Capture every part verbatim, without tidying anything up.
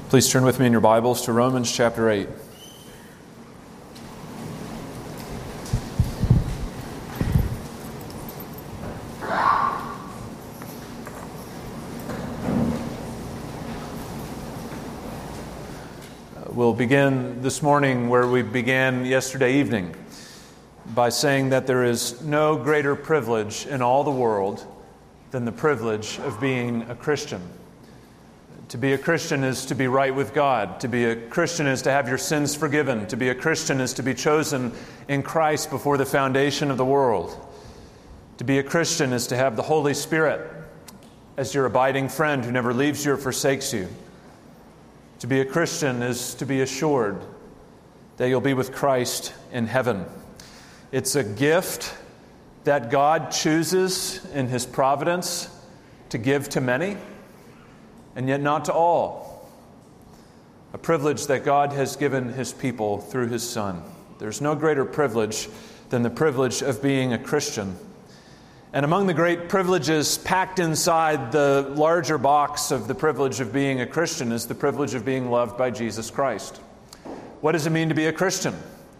Please turn with me in your Bibles to Romans chapter eight. We'll begin this morning where we began yesterday evening by saying that there is no greater privilege in all the world than the privilege of being a Christian. To be a Christian is to be right with God. To be a Christian is to have your sins forgiven. To be a Christian is to be chosen in Christ before the foundation of the world. To be a Christian is to have the Holy Spirit as your abiding friend who never leaves you or forsakes you. To be a Christian is to be assured that you'll be with Christ in heaven. It's a gift that God chooses in His providence to give to many, and yet not to all. A privilege that God has given His people through His Son. There's no greater privilege than the privilege of being a Christian. And among the great privileges packed inside the larger box of the privilege of being a Christian is the privilege of being loved by Jesus Christ. What does it mean to be a Christian?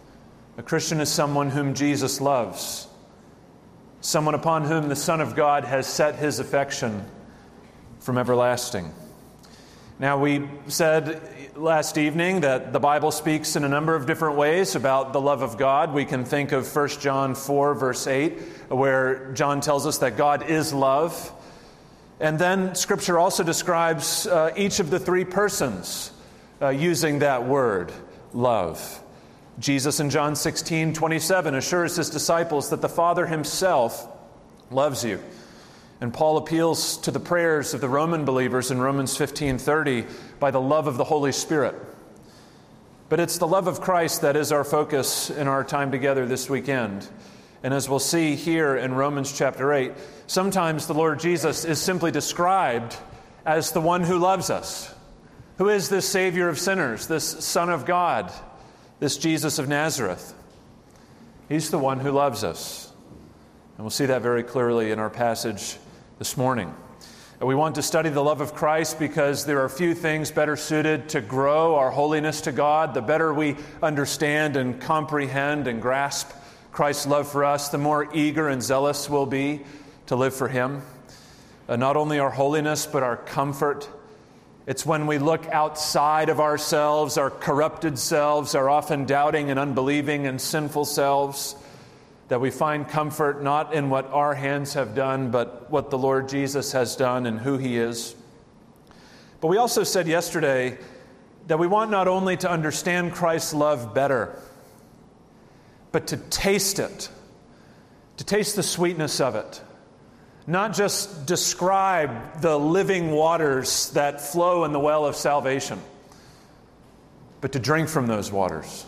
A Christian is someone whom Jesus loves. Someone upon whom the Son of God has set His affection from everlasting. Now, we said last evening that the Bible speaks in a number of different ways about the love of God. We can think of First John four, verse eight, where John tells us that God is love. And then Scripture also describes uh, each of the three persons uh, using that word, love. Jesus in John sixteen, twenty-seven assures His disciples that the Father Himself loves you. And Paul appeals to the prayers of the Roman believers in Romans fifteen thirty by the love of the Holy Spirit. But it's the love of Christ that is our focus in our time together this weekend. And as we'll see here in Romans chapter eight, sometimes the Lord Jesus is simply described as the one who loves us. Who is this Savior of sinners, this Son of God, this Jesus of Nazareth? He's the one who loves us. And we'll see that very clearly in our passage this morning. We want to study the love of Christ because there are few things better suited to grow our holiness to God. The better we understand and comprehend and grasp Christ's love for us, the more eager and zealous we'll be to live for Him. Uh, not only our holiness, but our comfort. It's when we look outside of ourselves, our corrupted selves, our often doubting and unbelieving and sinful selves, that we find comfort not in what our hands have done, but what the Lord Jesus has done and who He is. But we also said yesterday that we want not only to understand Christ's love better, but to taste it, to taste the sweetness of it. Not just describe the living waters that flow in the well of salvation, but to drink from those waters.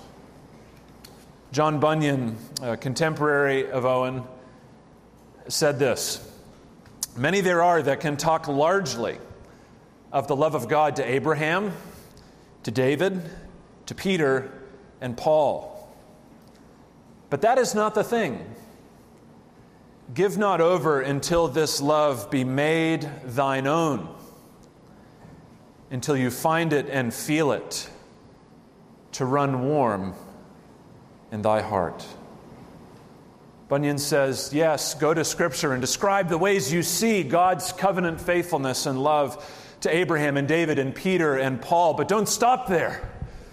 John Bunyan, a contemporary of Owen, said this: "Many there are that can talk largely of the love of God to Abraham, to David, to Peter, and Paul. But that is not the thing. Give not over until this love be made thine own, until you find it and feel it to run warm in thy heart." Bunyan says, yes, go to Scripture and describe the ways you see God's covenant faithfulness and love to Abraham and David and Peter and Paul, but don't stop there.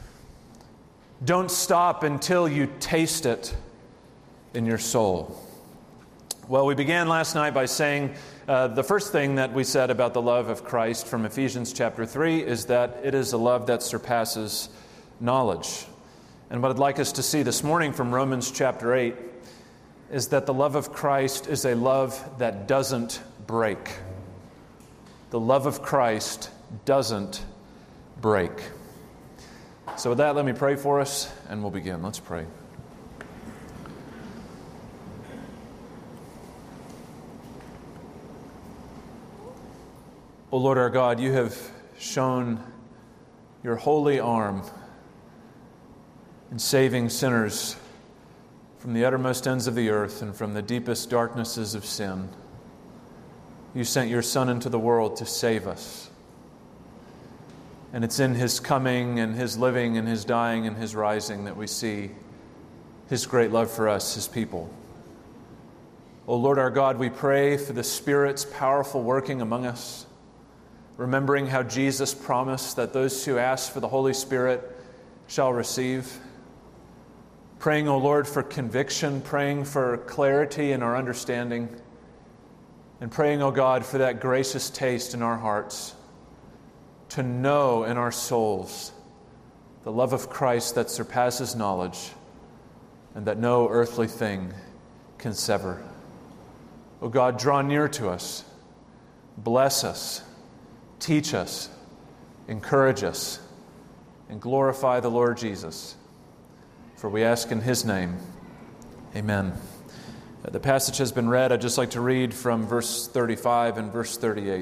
Don't stop until you taste it in your soul. Well, we began last night by saying uh, the first thing that we said about the love of Christ from Ephesians chapter three is that it is a love that surpasses knowledge. And what I'd like us to see this morning from Romans chapter eight is that the love of Christ is a love that doesn't break. The love of Christ doesn't break. So with that, let me pray for us, and we'll begin. Let's pray. O Lord our God, you have shown your holy arm in saving sinners from the uttermost ends of the earth and from the deepest darknesses of sin. You sent your Son into the world to save us. And it's in His coming and His living and His dying and His rising that we see His great love for us, His people. O Lord our God, we pray for the Spirit's powerful working among us, remembering how Jesus promised that those who ask for the Holy Spirit shall receive. Praying, O Lord, for conviction, praying for clarity in our understanding, and praying, O God, for that gracious taste in our hearts to know in our souls the love of Christ that surpasses knowledge and that no earthly thing can sever. O God, draw near to us, bless us, teach us, encourage us, and glorify the Lord Jesus. For we ask in His name, amen. The passage has been read. I'd just like to read from verse thirty-five and verse thirty-eight.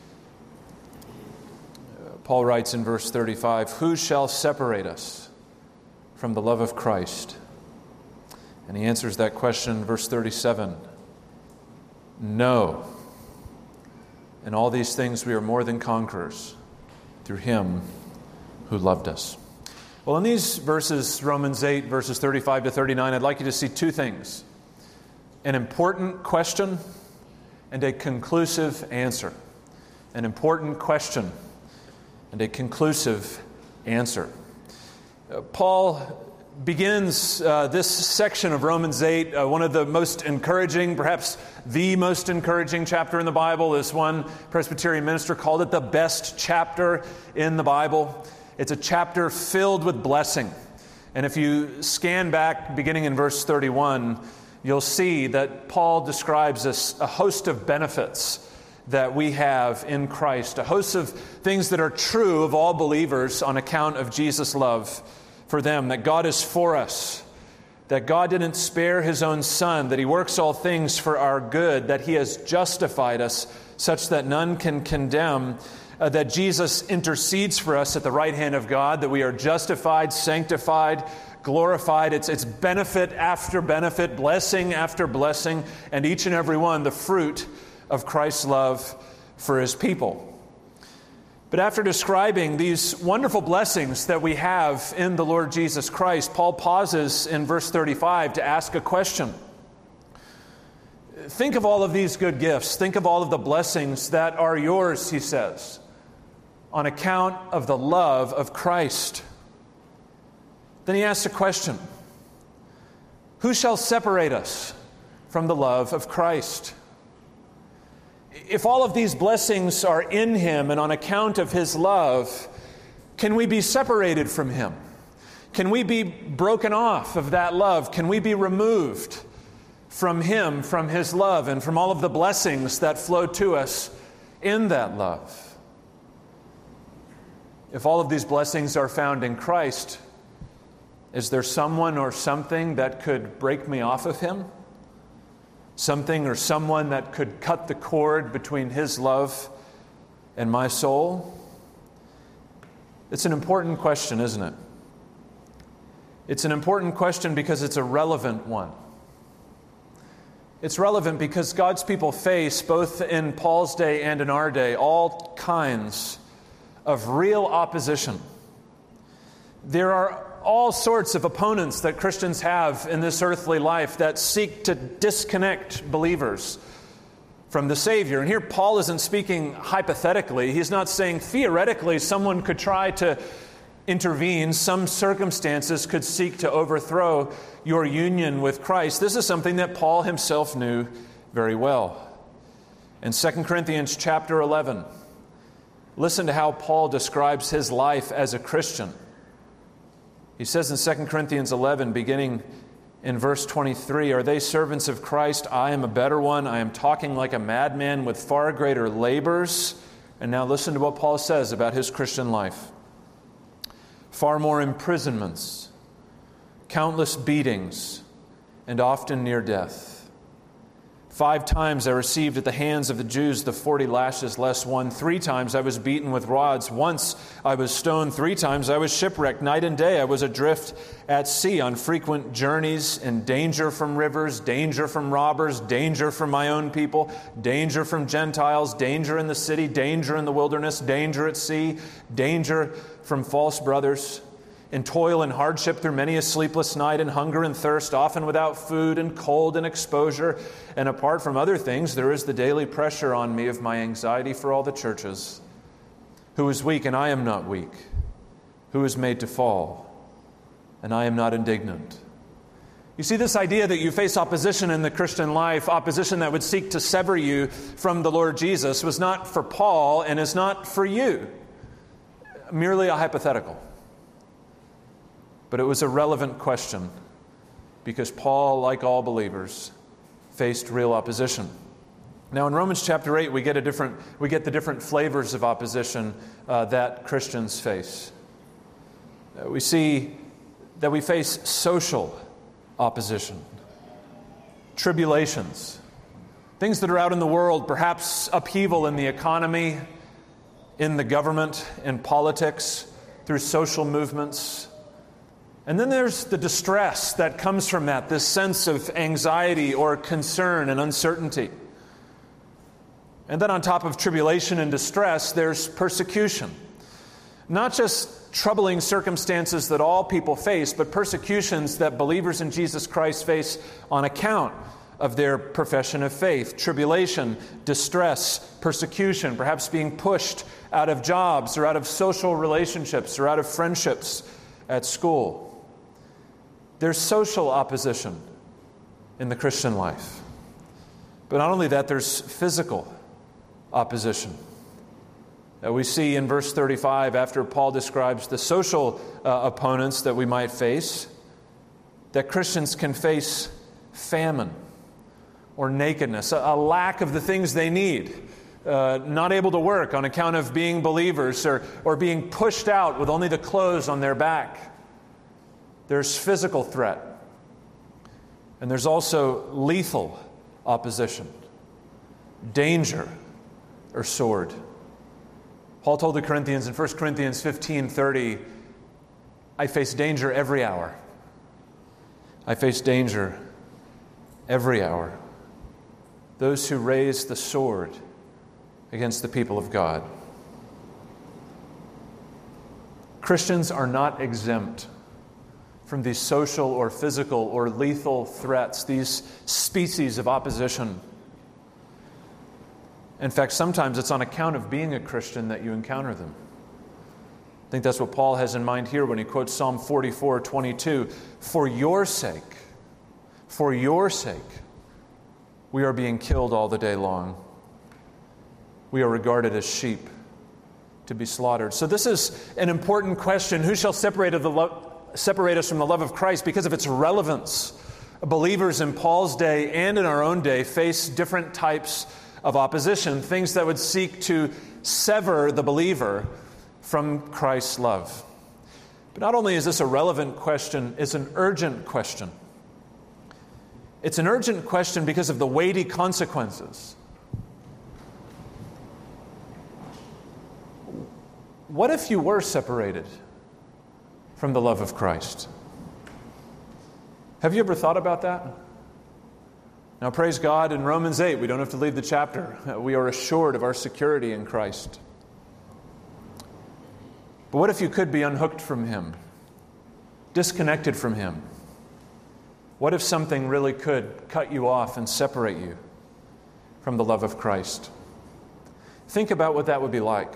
Paul writes in verse thirty-five, "Who shall separate us from the love of Christ?" And he answers that question in verse thirty-seven. No. In all these things we are more than conquerors through Him who loved us. Well, in these verses, Romans eight, verses thirty-five to thirty-nine, I'd like you to see two things: an important question and a conclusive answer. An important question and a conclusive answer. Uh, Paul begins uh, this section of Romans eight, uh, one of the most encouraging, perhaps the most encouraging chapter in the Bible. This one Presbyterian minister called it the best chapter in the Bible. It's a chapter filled with blessing. And if you scan back beginning in verse thirty-one, you'll see that Paul describes a, a host of benefits that we have in Christ, a host of things that are true of all believers on account of Jesus' love for them, that God is for us, that God didn't spare His own Son, that He works all things for our good, that He has justified us such that none can condemn, uh, that Jesus intercedes for us at the right hand of God, that we are justified, sanctified, glorified. It's, it's benefit after benefit, blessing after blessing, and each and every one the fruit of Christ's love for His people. But after describing these wonderful blessings that we have in the Lord Jesus Christ, Paul pauses in verse thirty-five to ask a question. Think of all of these good gifts. Think of all of the blessings that are yours, he says, on account of the love of Christ. Then he asks a question. Who shall separate us from the love of Christ? If all of these blessings are in Him and on account of His love, can we be separated from Him? Can we be broken off of that love? Can we be removed from Him, from His love, and from all of the blessings that flow to us in that love? If all of these blessings are found in Christ, is there someone or something that could break me off of Him? Something or someone that could cut the cord between His love and my soul? It's an important question, isn't it? It's an important question because it's a relevant one. It's relevant because God's people face, both in Paul's day and in our day, all kinds of real opposition. There are all sorts of opponents that Christians have in this earthly life that seek to disconnect believers from the Savior. And here Paul isn't speaking hypothetically. He's not saying theoretically someone could try to intervene. Some circumstances could seek to overthrow your union with Christ. This is something that Paul himself knew very well. In Second Corinthians chapter eleven, listen to how Paul describes his life as a Christian. He says in Second Corinthians eleven, beginning in verse twenty-three, "Are they servants of Christ? I am a better one. I am talking like a madman with far greater labors." And now listen to what Paul says about his Christian life. "Far more imprisonments, countless beatings, and often near death. Five times I received at the hands of the Jews the forty lashes less one. Three times I was beaten with rods. Once I was stoned. Three times I was shipwrecked. Night and day I was adrift at sea on frequent journeys, in danger from rivers, danger from robbers, danger from my own people, danger from Gentiles, danger in the city, danger in the wilderness, danger at sea, danger from false brothers. In toil and hardship through many a sleepless night, in hunger and thirst, often without food, and cold and exposure. And apart from other things, there is the daily pressure on me of my anxiety for all the churches. Who is weak, and I am not weak? Who is made to fall, and I am not indignant? You see, this idea that you face opposition in the Christian life, opposition that would seek to sever you from the Lord Jesus, was not for Paul and is not for you. Merely a hypothetical. But it was a relevant question because Paul, like all believers, faced real opposition. Now in Romans chapter eight, we get a different we get the different flavors of opposition uh, that Christians face. Uh, we see that we face social opposition, tribulations, things that are out in the world, perhaps upheaval in the economy, in the government, in politics, through social movements. And then there's the distress that comes from that, this sense of anxiety or concern and uncertainty. And then on top of tribulation and distress, there's persecution. Not just troubling circumstances that all people face, but persecutions that believers in Jesus Christ face on account of their profession of faith. Tribulation, distress, persecution, perhaps being pushed out of jobs or out of social relationships or out of friendships at school. There's social opposition in the Christian life. But not only that, there's physical opposition. Uh, we see in verse thirty-five, after Paul describes the social uh, opponents that we might face, that Christians can face famine or nakedness, a, a lack of the things they need, uh, not able to work on account of being believers or, or being pushed out with only the clothes on their back. There's physical threat. And there's also lethal opposition, danger or sword. Paul told the Corinthians in First Corinthians fifteen thirty, I face danger every hour. I face danger every hour. Those who raise the sword against the people of God. Christians are not exempt from these social or physical or lethal threats, these species of opposition. In fact, sometimes it's on account of being a Christian that you encounter them. I think that's what Paul has in mind here when he quotes Psalm forty-four twenty-two. For your sake, for your sake, we are being killed all the day long. We are regarded as sheep to be slaughtered. So this is an important question. Who shall separate of the love? separate us from the love of Christ? Because of its relevance. Believers in Paul's day and in our own day face different types of opposition, things that would seek to sever the believer from Christ's love. But not only is this a relevant question, it's an urgent question. It's an urgent question because of the weighty consequences. What if you were separated from the love of Christ? Have you ever thought about that? Now, praise God, in Romans eight, we don't have to leave the chapter. We are assured of our security in Christ. But what if you could be unhooked from Him, disconnected from Him? What if something really could cut you off and separate you from the love of Christ? Think about what that would be like.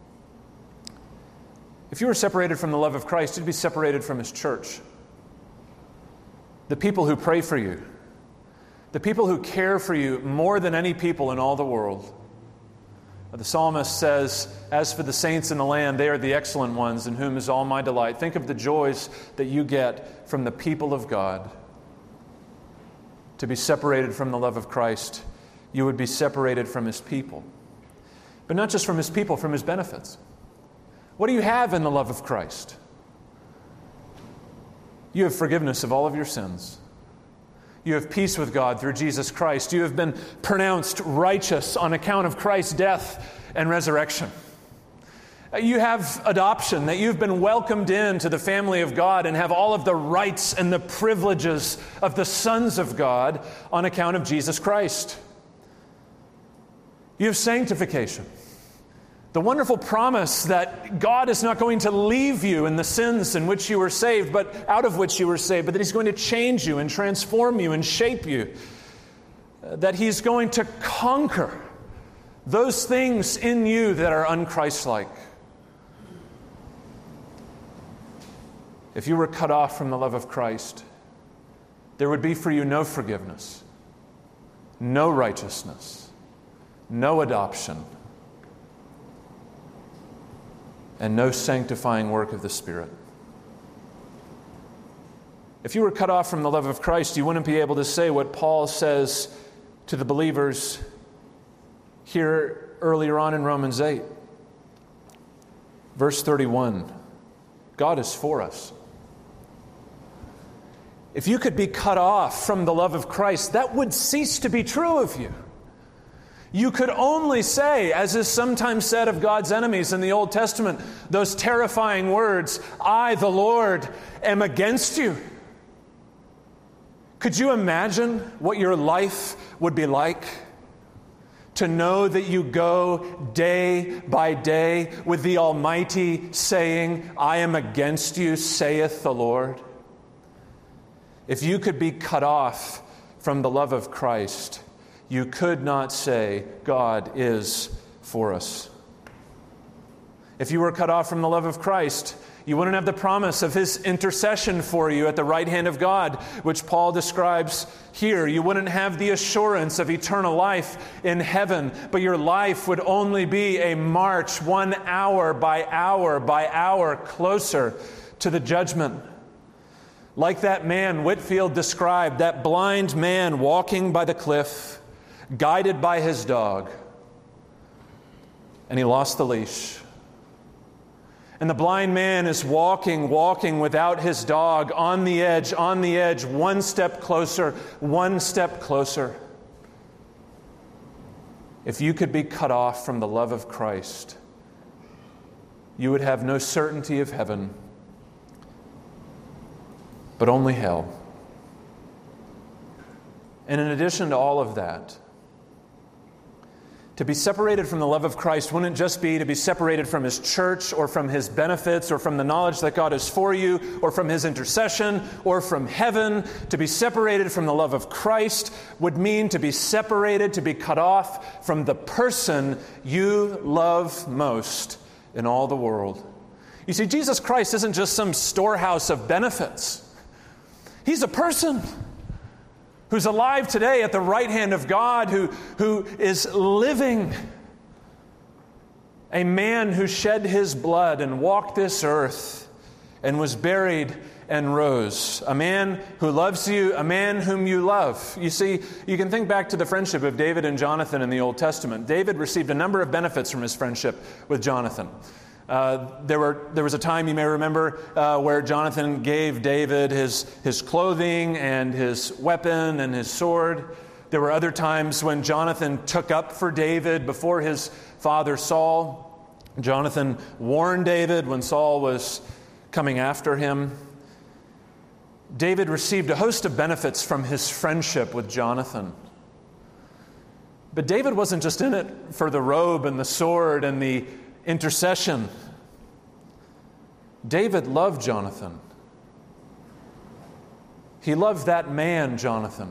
If you were separated from the love of Christ, you'd be separated from His church. The people who pray for you. The people who care for you more than any people in all the world. The psalmist says, as for the saints in the land, they are the excellent ones in whom is all my delight. Think of the joys that you get from the people of God. To be separated from the love of Christ, you would be separated from His people. But not just from His people, from His benefits. What do you have in the love of Christ? You have forgiveness of all of your sins. You have peace with God through Jesus Christ. You have been pronounced righteous on account of Christ's death and resurrection. You have adoption, that you've been welcomed into the family of God and have all of the rights and the privileges of the sons of God on account of Jesus Christ. You have sanctification. The wonderful promise that God is not going to leave you in the sins in which you were saved, but out of which you were saved, but that He's going to change you and transform you and shape you. That He's going to conquer those things in you that are un-Christ-like. If you were cut off from the love of Christ, there would be for you no forgiveness, no righteousness, no adoption, and no sanctifying work of the Spirit. If you were cut off from the love of Christ, you wouldn't be able to say what Paul says to the believers here earlier on in Romans eight. Verse thirty-one, God is for us. If you could be cut off from the love of Christ, that would cease to be true of you. You could only say, as is sometimes said of God's enemies in the Old Testament, those terrifying words, I, the Lord, am against you. Could you imagine what your life would be like to know that you go day by day with the Almighty saying, I am against you, saith the Lord? If you could be cut off from the love of Christ, you could not say, God is for us. If you were cut off from the love of Christ, you wouldn't have the promise of His intercession for you at the right hand of God, which Paul describes here. You wouldn't have the assurance of eternal life in heaven, but your life would only be a march one hour by hour by hour closer to the judgment. Like that man Whitefield described, that blind man walking by the cliff, guided by his dog, and he lost the leash. And the blind man is walking, walking without his dog, on the edge, on the edge, one step closer, one step closer. If you could be cut off from the love of Christ, you would have no certainty of heaven, but only hell. And in addition to all of that, to be separated from the love of Christ wouldn't just be to be separated from His church or from His benefits or from the knowledge that God is for you or from His intercession or from heaven. To be separated from the love of Christ would mean to be separated, to be cut off from the person you love most in all the world. You see, Jesus Christ isn't just some storehouse of benefits. He's a person who's alive today at the right hand of God, who, who is living. A man who shed his blood and walked this earth and was buried and rose. A man who loves you, a man whom you love. You see, you can think back to the friendship of David and Jonathan in the Old Testament. David received a number of benefits from his friendship with Jonathan. Uh, there were there was a time, you may remember, uh, where Jonathan gave David his, his clothing and his weapon and his sword. There were other times when Jonathan took up for David before his father Saul. Jonathan warned David when Saul was coming after him. David received a host of benefits from his friendship with Jonathan. But David wasn't just in it for the robe and the sword and the intercession. David loved Jonathan. He loved that man, Jonathan.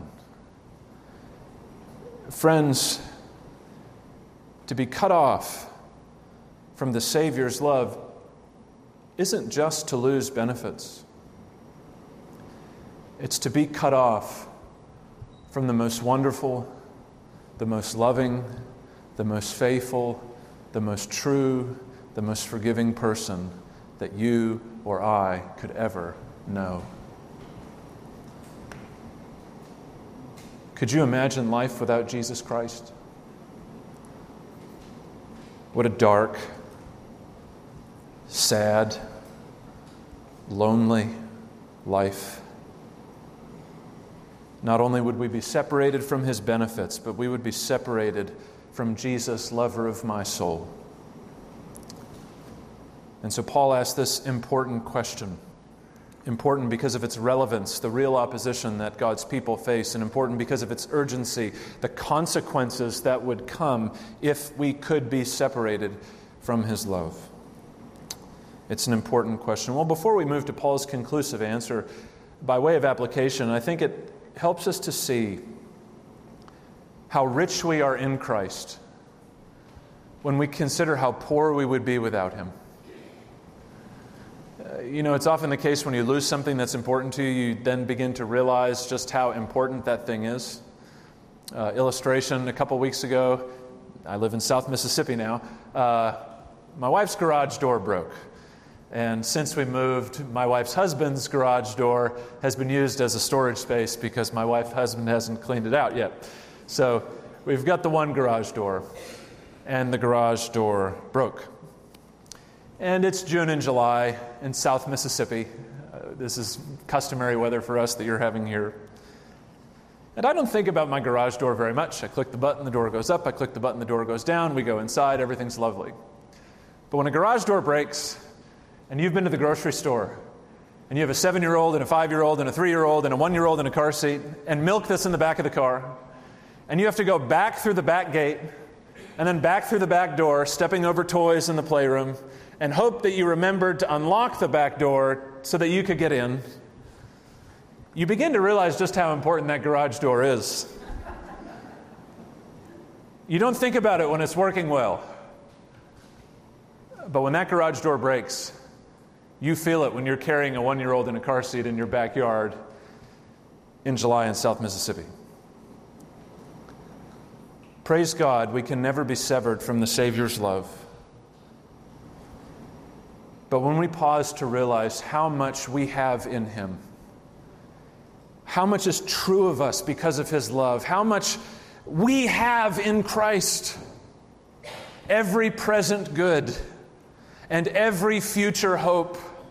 Friends, to be cut off from the Savior's love isn't just to lose benefits. It's to be cut off from the most wonderful, the most loving, the most faithful, the most true, the most forgiving person that you or I could ever know. Could you imagine life without Jesus Christ? What a dark, sad, lonely life. not only would we be separated from his benefits, but we would be separated from Jesus, lover of my soul. And so Paul asks this important question. Important because of its relevance, the real opposition that God's people face, and important because of its urgency, the consequences that would come if we could be separated from his love. It's an important question. Well, before we move to Paul's conclusive answer, by way of application, I think it helps us to see how rich we are in Christ when we consider how poor we would be without him. Uh, you know, it's often the case when you lose something that's important to you, you then begin to realize just how important that thing is. Uh, illustration, a couple weeks ago, I live in South Mississippi now, uh, my wife's garage door broke. And since we moved, my wife's husband's garage door has been used as a storage space because my wife's husband hasn't cleaned it out yet. So we've got the one garage door, and the garage door broke. And it's June and July in South Mississippi. Uh, this is customary weather for us that you're having here. And I don't think about my garage door very much. I click the button, the door goes up. I click the button, the door goes down. We go inside, everything's lovely. But when a garage door breaks, and you've been to the grocery store, and you have a seven-year-old and a five-year-old and a three-year-old and a one-year-old in a car seat, and milk that's in the back of the car, and you have to go back through the back gate, and then back through the back door, stepping over toys in the playroom, and hope that you remembered to unlock the back door so that you could get in, you begin to realize just how important that garage door is. You don't think about it when it's working well. But when that garage door breaks, you feel it when you're carrying a one-year-old in a car seat in your backyard in July in South Mississippi. Praise God, we can never be severed from the Savior's love. But when we pause to realize how much we have in him, how much is true of us because of his love, how much we have in Christ, every present good and every future hope,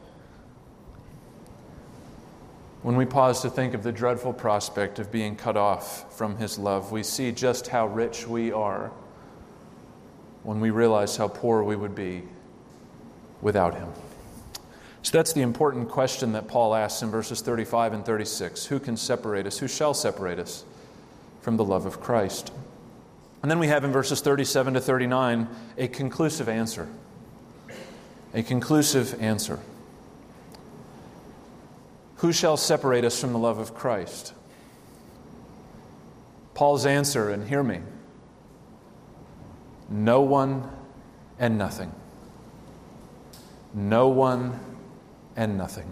when we pause to think of the dreadful prospect of being cut off from his love, we see just how rich we are when we realize how poor we would be without him. So that's the important question that Paul asks in verses thirty-five and thirty-six. Who can separate us? Who shall separate us from the love of Christ? And then we have in verses thirty-seven to thirty-nine a conclusive answer. A conclusive answer. Who shall separate us from the love of Christ? Paul's answer, and hear me, no one and nothing. No one and nothing.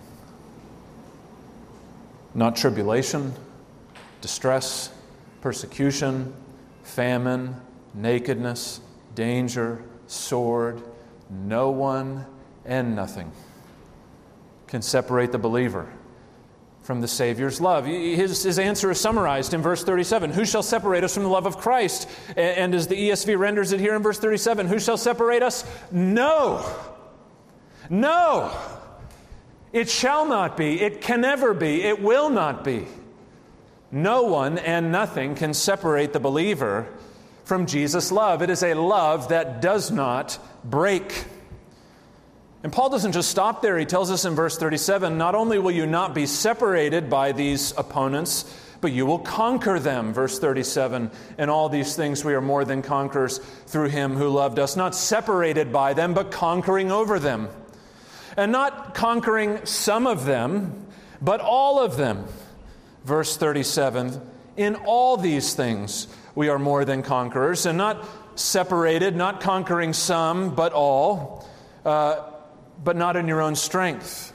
Not tribulation, distress, persecution, famine, nakedness, danger, sword. No one and nothing can separate the believer from the Savior's love. His, his answer is summarized in verse thirty-seven. Who shall separate us from the love of Christ? And as the E S V renders it here in verse thirty-seven, who shall separate us? No. No. It shall not be. It can never be. It will not be. No one and nothing can separate the believer from Jesus' love. It is a love that does not break. And Paul doesn't just stop there. He tells us in verse thirty-seven, not only will you not be separated by these opponents, but you will conquer them. Verse thirty-seven, in all these things we are more than conquerors through him who loved us. Not separated by them, but conquering over them. And not conquering some of them, but all of them. Verse thirty-seven, in all these things we are more than conquerors. And not separated, not conquering some, but all. Uh, but not in your own strength.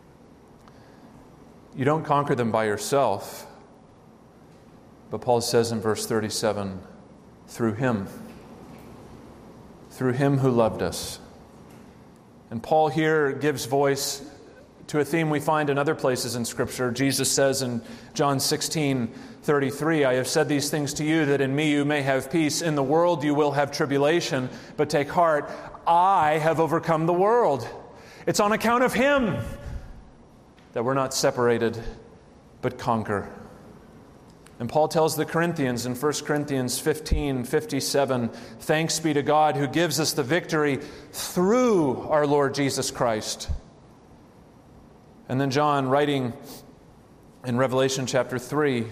You don't conquer them by yourself. But Paul says in verse thirty-seven, through him. Through him who loved us. And Paul here gives voice to a theme we find in other places in Scripture. Jesus says in John sixteen thirty-three, I have said these things to you that in me you may have peace. In the world you will have tribulation, but take heart, I have overcome the world. It's on account of him that we're not separated, but conquer. And Paul tells the Corinthians in First Corinthians fifteen fifty-seven, thanks be to God who gives us the victory through our Lord Jesus Christ. And then John, writing in Revelation chapter three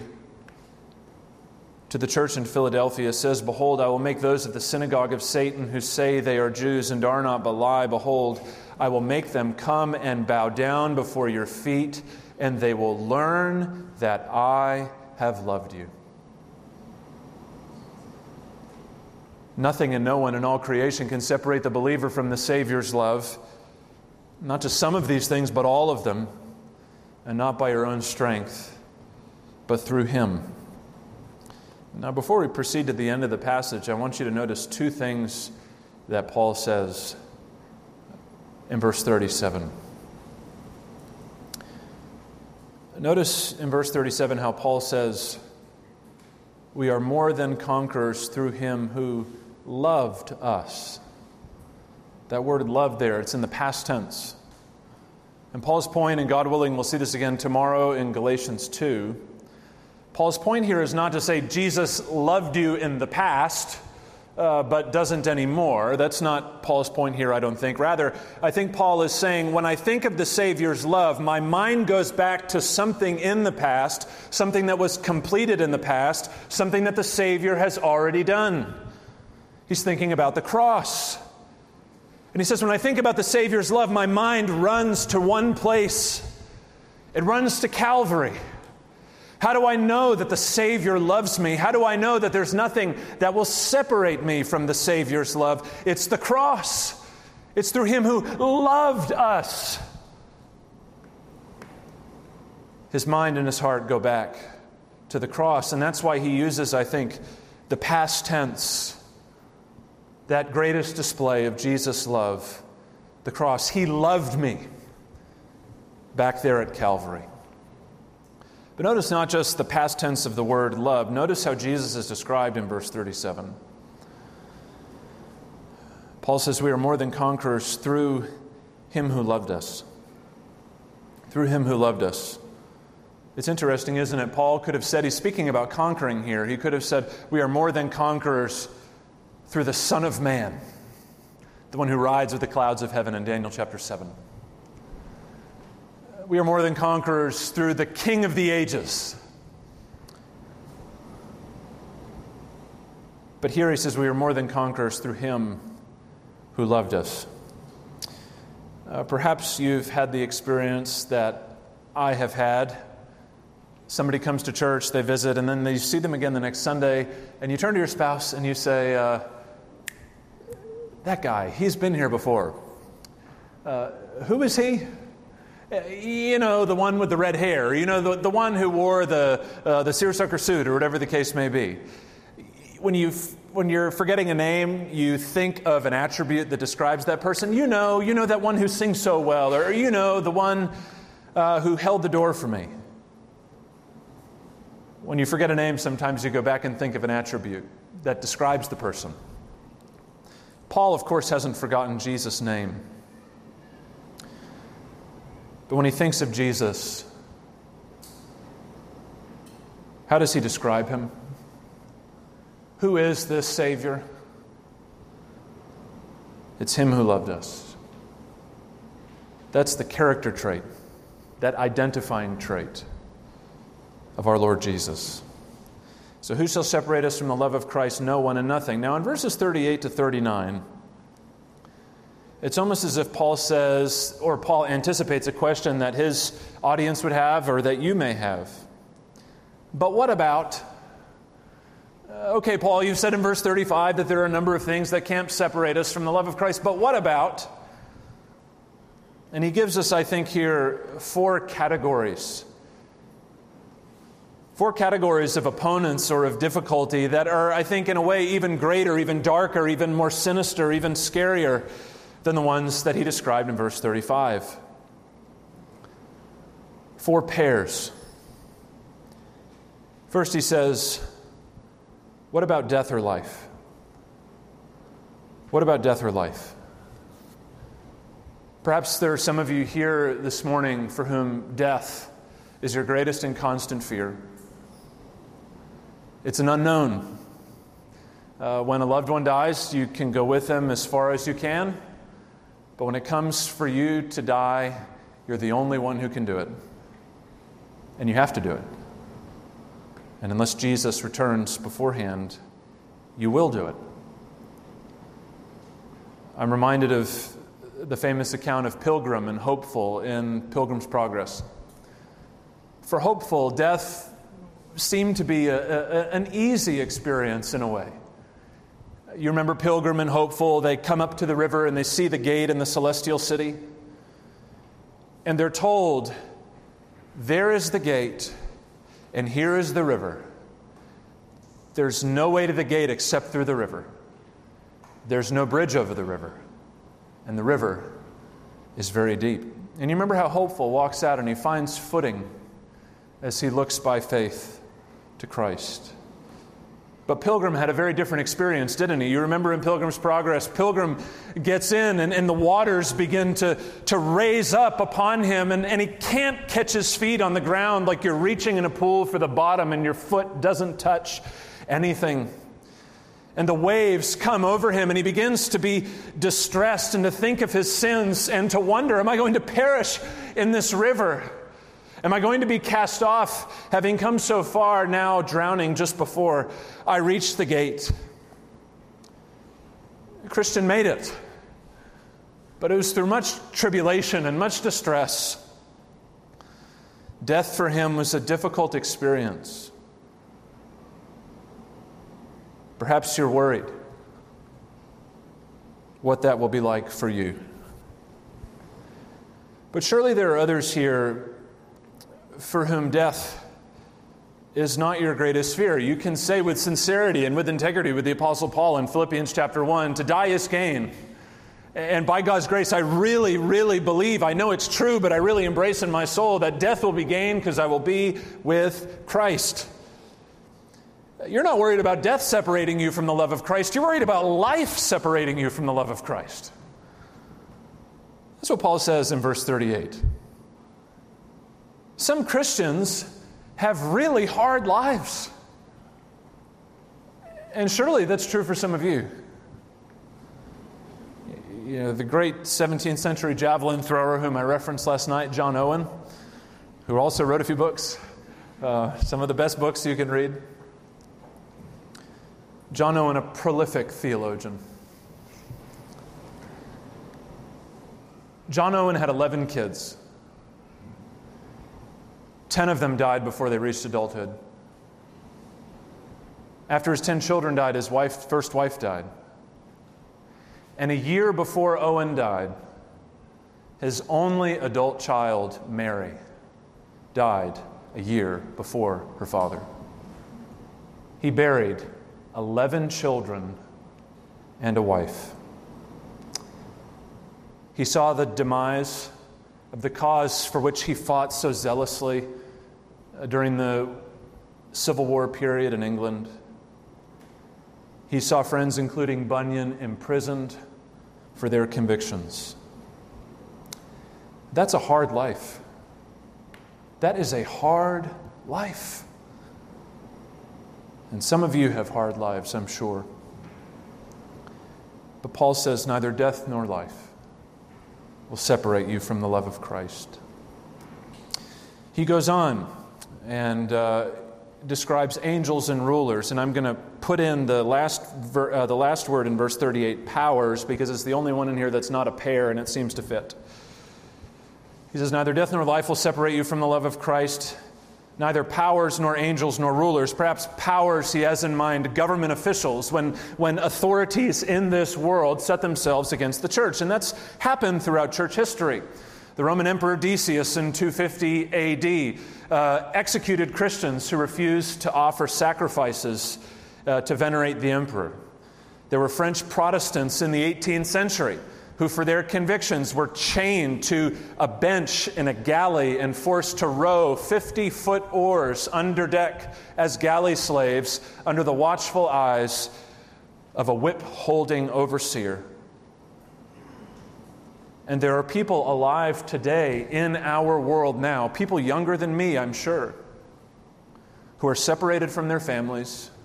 to the church in Philadelphia, says, behold, I will make those of the synagogue of Satan who say they are Jews and are not but lie. Behold, I will make them come and bow down before your feet, and they will learn that I have loved you. Nothing and no one in all creation can separate the believer from the Savior's love. Not just some of these things, but all of them. And not by your own strength, but through Him. Now, before we proceed to the end of the passage, I want you to notice two things that Paul says in verse thirty-seven. Notice in verse thirty-seven how Paul says, we are more than conquerors through Him who loved us. That word love there, it's in the past tense. And Paul's point, and God willing, we'll see this again tomorrow in Galatians two. Paul's point here is not to say Jesus loved you in the past, uh, but doesn't anymore. That's not Paul's point here, I don't think. Rather, I think Paul is saying, when I think of the Savior's love, my mind goes back to something in the past, something that was completed in the past, something that the Savior has already done. He's thinking about the cross. And he says, when I think about the Savior's love, my mind runs to one place. It runs to Calvary. How do I know that the Savior loves me? How do I know that there's nothing that will separate me from the Savior's love? It's the cross. It's through Him who loved us. His mind and his heart go back to the cross, and that's why he uses, I think, the past tense, that greatest display of Jesus' love, the cross. He loved me back there at Calvary. But notice not just the past tense of the word love. Notice how Jesus is described in verse thirty-seven. Paul says we are more than conquerors through Him who loved us. Through Him who loved us. It's interesting, isn't it? Paul could have said, he's speaking about conquering here. He could have said, we are more than conquerors through the Son of Man, the one who rides with the clouds of heaven in Daniel chapter seven. We are more than conquerors through the King of the ages. But here he says we are more than conquerors through Him who loved us. Uh, perhaps you've had the experience that I have had. Somebody comes to church, they visit, and then you see them again the next Sunday, and you turn to your spouse and you say, uh, that guy, he's been here before. Uh, who is he? You know, the one with the red hair. You know, the, the one who wore the uh, the seersucker suit or whatever the case may be. When, you when you're forgetting a name, you think of an attribute that describes that person. You know, you know that one who sings so well, or you know, the one uh, who held the door for me. When you forget a name, sometimes you go back and think of an attribute that describes the person. Paul, of course, hasn't forgotten Jesus' name. But when he thinks of Jesus, how does he describe Him? Who is this Savior? It's Him who loved us. That's the character trait, that identifying trait of our Lord Jesus. So who shall separate us from the love of Christ? No one and nothing. Now in verses thirty-eight to thirty-nine, it's almost as if Paul says, or Paul anticipates a question that his audience would have or that you may have. But what about? Uh, okay, Paul, you've said in verse thirty-five that there are a number of things that can't separate us from the love of Christ, but what about? And he gives us, I think, here four categories. Four categories of opponents or of difficulty that are, I think, in a way even greater, even darker, even more sinister, even scarier than the ones that he described in verse thirty-five. Four pairs. First he says, what about death or life? What about death or life? Perhaps there are some of you here this morning for whom death is your greatest and constant fear. It's an unknown. Uh, when a loved one dies, you can go with them as far as you can. But when it comes for you to die, you're the only one who can do it. And you have to do it. And unless Jesus returns beforehand, you will do it. I'm reminded of the famous account of Pilgrim and Hopeful in Pilgrim's Progress. For Hopeful, death seemed to be a, a, an easy experience in a way. You remember Pilgrim and Hopeful, they come up to the river and they see the gate in the celestial city. And they're told, there is the gate and here is the river. There's no way to the gate except through the river. There's no bridge over the river. And the river is very deep. And you remember how Hopeful walks out and he finds footing as he looks by faith to Christ. But Pilgrim had a very different experience, didn't he? You remember in Pilgrim's Progress, Pilgrim gets in and, and the waters begin to, to raise up upon him and, and he can't catch his feet on the ground like you're reaching in a pool for the bottom and your foot doesn't touch anything. And the waves come over him and he begins to be distressed and to think of his sins and to wonder, am I going to perish in this river? Am I going to be cast off, having come so far, now drowning just before I reach the gate? Christian made it, but it was through much tribulation and much distress. Death for him was a difficult experience. Perhaps you're worried what that will be like for you. But surely there are others here for whom death is not your greatest fear. You can say with sincerity and with integrity with the Apostle Paul in Philippians chapter one, to die is gain. And by God's grace, I really, really believe, I know it's true, but I really embrace in my soul that death will be gain because I will be with Christ. You're not worried about death separating you from the love of Christ. You're worried about life separating you from the love of Christ. That's what Paul says in verse thirty-eight. Some Christians have really hard lives. And surely that's true for some of you. You know, the great seventeenth century javelin thrower whom I referenced last night, John Owen, who also wrote a few books, uh, some of the best books you can read. John Owen, a prolific theologian. John Owen had eleven kids. Ten of them died before they reached adulthood. After his ten children died, his wife, first wife died. And a year before Owen died, his only adult child, Mary, died a year before her father. He buried eleven children and a wife. He saw the demise of the cause for which he fought so zealously during the Civil War period in England. He saw friends, including Bunyan, imprisoned for their convictions. That's a hard life. That is a hard life. And some of you have hard lives, I'm sure. But Paul says neither death nor life will separate you from the love of Christ. He goes on and uh, describes angels and rulers, and I'm going to put in the last ver- uh, the last word in verse thirty-eight, powers, because it's the only one in here that's not a pair, and it seems to fit. He says, neither death nor life will separate you from the love of Christ, neither powers nor angels nor rulers. Perhaps powers he has in mind government officials, when, when authorities in this world set themselves against the church. And that's happened throughout church history. The Roman Emperor Decius in two fifty A D uh, executed Christians who refused to offer sacrifices uh, to venerate the emperor. There were French Protestants in the eighteenth century who for their convictions were chained to a bench in a galley and forced to row fifty-foot oars under deck as galley slaves under the watchful eyes of a whip-holding overseer. And there are people alive today in our world now, people younger than me, I'm sure, who are separated from their families,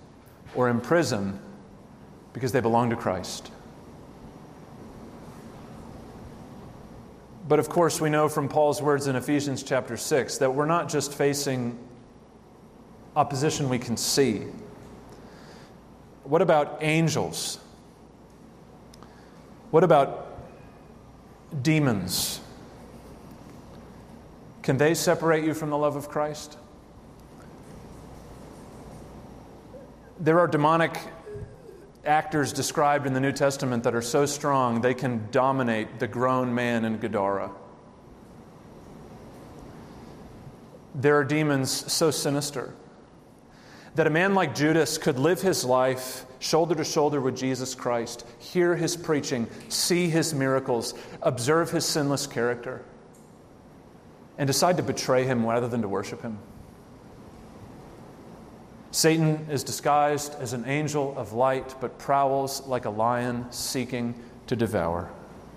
or in prison because they belong to Christ. But of course, we know from Paul's words in Ephesians chapter six that we're not just facing opposition we can see. What about angels? What about demons? Can they separate you from the love of Christ? There are demonic actors described in the New Testament that are so strong they can dominate the grown man in Gadara. There are demons so sinister that a man like Judas could live his life shoulder to shoulder with Jesus Christ, hear his preaching, see his miracles, observe his sinless character, and decide to betray him rather than to worship him. Satan is disguised as an angel of light, but prowls like a lion seeking to devour.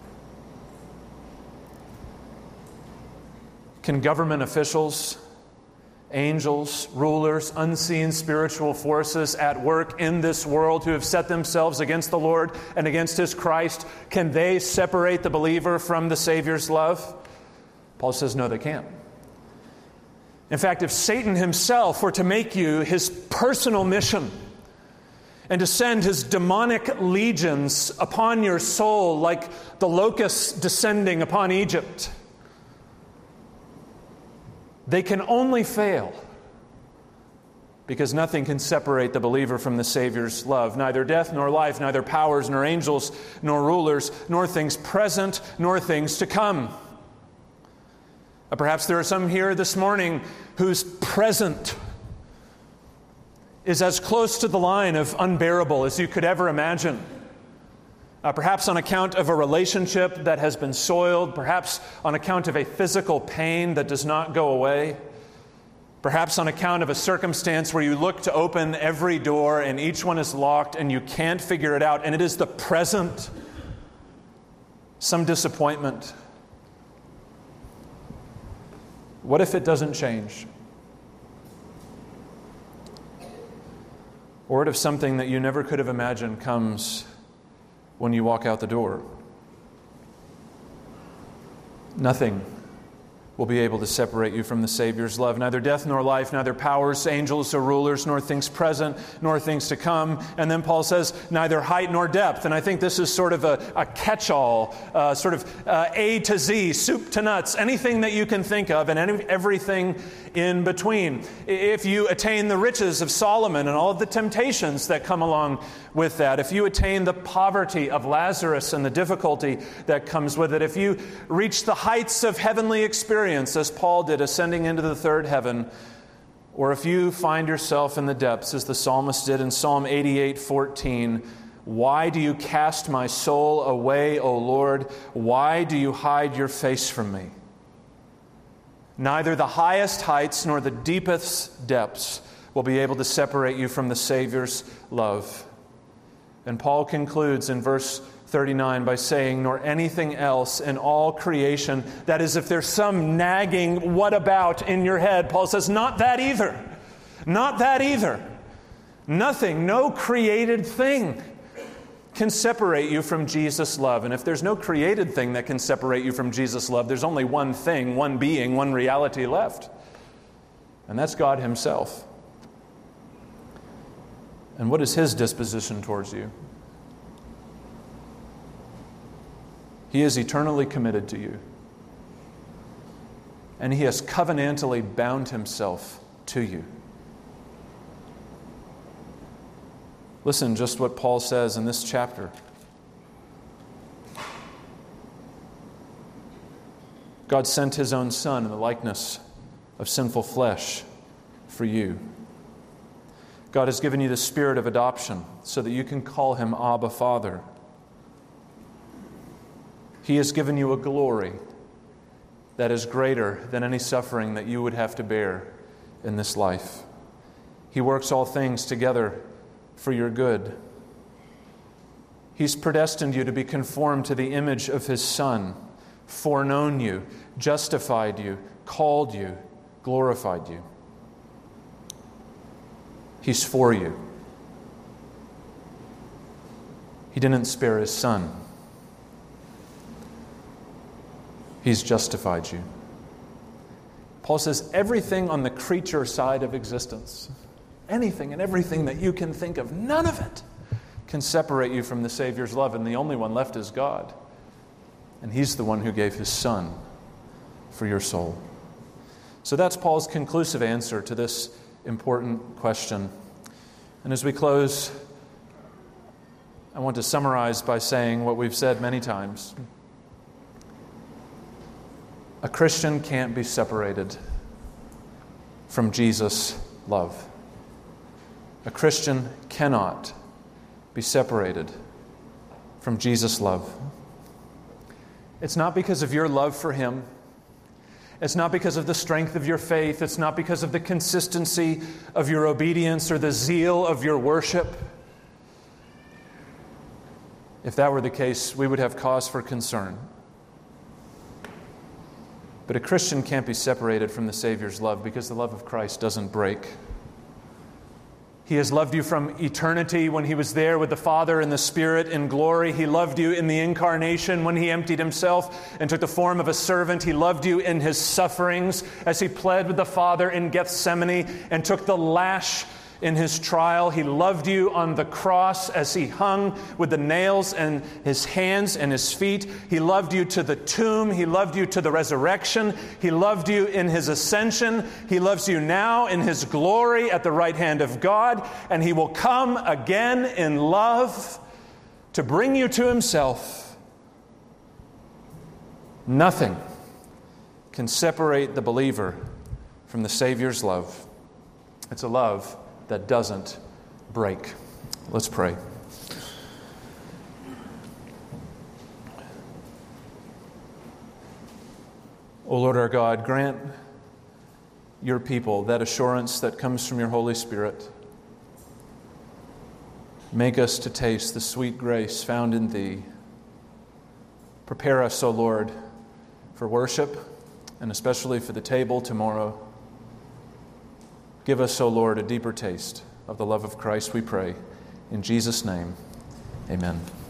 Can government officials, angels, rulers, unseen spiritual forces at work in this world who have set themselves against the Lord and against His Christ, can they separate the believer from the Savior's love? Paul says, no, they can't. In fact, if Satan himself were to make you his personal mission and to send his demonic legions upon your soul like the locusts descending upon Egypt, they can only fail because nothing can separate the believer from the Savior's love. Neither death nor life, neither powers nor angels nor rulers, nor things present nor things to come. Uh, perhaps there are some here this morning whose present is as close to the line of unbearable as you could ever imagine. Uh, perhaps on account of a relationship that has been soiled, perhaps on account of a physical pain that does not go away, perhaps on account of a circumstance where you look to open every door and each one is locked and you can't figure it out, and it is the present, some disappointment. What if it doesn't change? Or what if something that you never could have imagined comes when you walk out the door? Nothing will be able to separate you from the Savior's love. Neither death nor life, neither powers, angels, or rulers, nor things present, nor things to come. And then Paul says, neither height nor depth. And I think this is sort of a, a catch-all, uh, sort of uh, A to Z, soup to nuts, anything that you can think of, and any, everything in between. If you attain the riches of Solomon and all of the temptations that come along with that, if you attain the poverty of Lazarus and the difficulty that comes with it, if you reach the heights of heavenly experience, as Paul did, ascending into the third heaven, or if you find yourself in the depths, as the psalmist did in Psalm eighty-eight fourteen, why do you cast my soul away, O Lord? Why do you hide your face from me? Neither the highest heights nor the deepest depths will be able to separate you from the Savior's love. And Paul concludes in verse thirty-nine by saying, nor anything else in all creation. That is, if there's some nagging what about in your head, Paul says, not that either. Not that either. Nothing, no created thing can separate you from Jesus' love. And if there's no created thing that can separate you from Jesus' love, there's only one thing, one being, one reality left. And that's God Himself. And what is His disposition towards you? He is eternally committed to you. And He has covenantally bound Himself to you. Listen just what Paul says in this chapter. God sent His own Son in the likeness of sinful flesh for you. God has given you the spirit of adoption so that you can call Him Abba, Father. He has given you a glory that is greater than any suffering that you would have to bear in this life. He works all things together for your good. He's predestined you to be conformed to the image of His Son, foreknown you, justified you, called you, glorified you. He's for you. He didn't spare his Son. He's justified you. Paul says everything on the creature side of existence, anything and everything that you can think of, none of it can separate you from the Savior's love, and the only one left is God. And He's the one who gave His Son for your soul. So that's Paul's conclusive answer to this important question. And as we close, I want to summarize by saying what we've said many times. A Christian can't be separated from Jesus' love. A Christian cannot be separated from Jesus' love. It's not because of your love for Him. It's not because of the strength of your faith. It's not because of the consistency of your obedience or the zeal of your worship. If that were the case, we would have cause for concern. But a Christian can't be separated from the Savior's love because the love of Christ doesn't break. He has loved you from eternity when He was there with the Father and the Spirit in glory. He loved you in the incarnation when He emptied Himself and took the form of a servant. He loved you in His sufferings as He pled with the Father in Gethsemane and took the lash in His trial. He loved you on the cross as He hung with the nails in His hands and His feet. He loved you to the tomb. He loved you to the resurrection. He loved you in His ascension. He loves you now in His glory at the right hand of God. And He will come again in love to bring you to Himself. Nothing can separate the believer from the Savior's love. It's a love that doesn't break. Let's pray. O Lord our God, grant your people that assurance that comes from your Holy Spirit. Make us to taste the sweet grace found in Thee. Prepare us, O Lord, for worship and especially for the table tomorrow. Give us, O Lord, a deeper taste of the love of Christ, we pray. In Jesus' name, amen.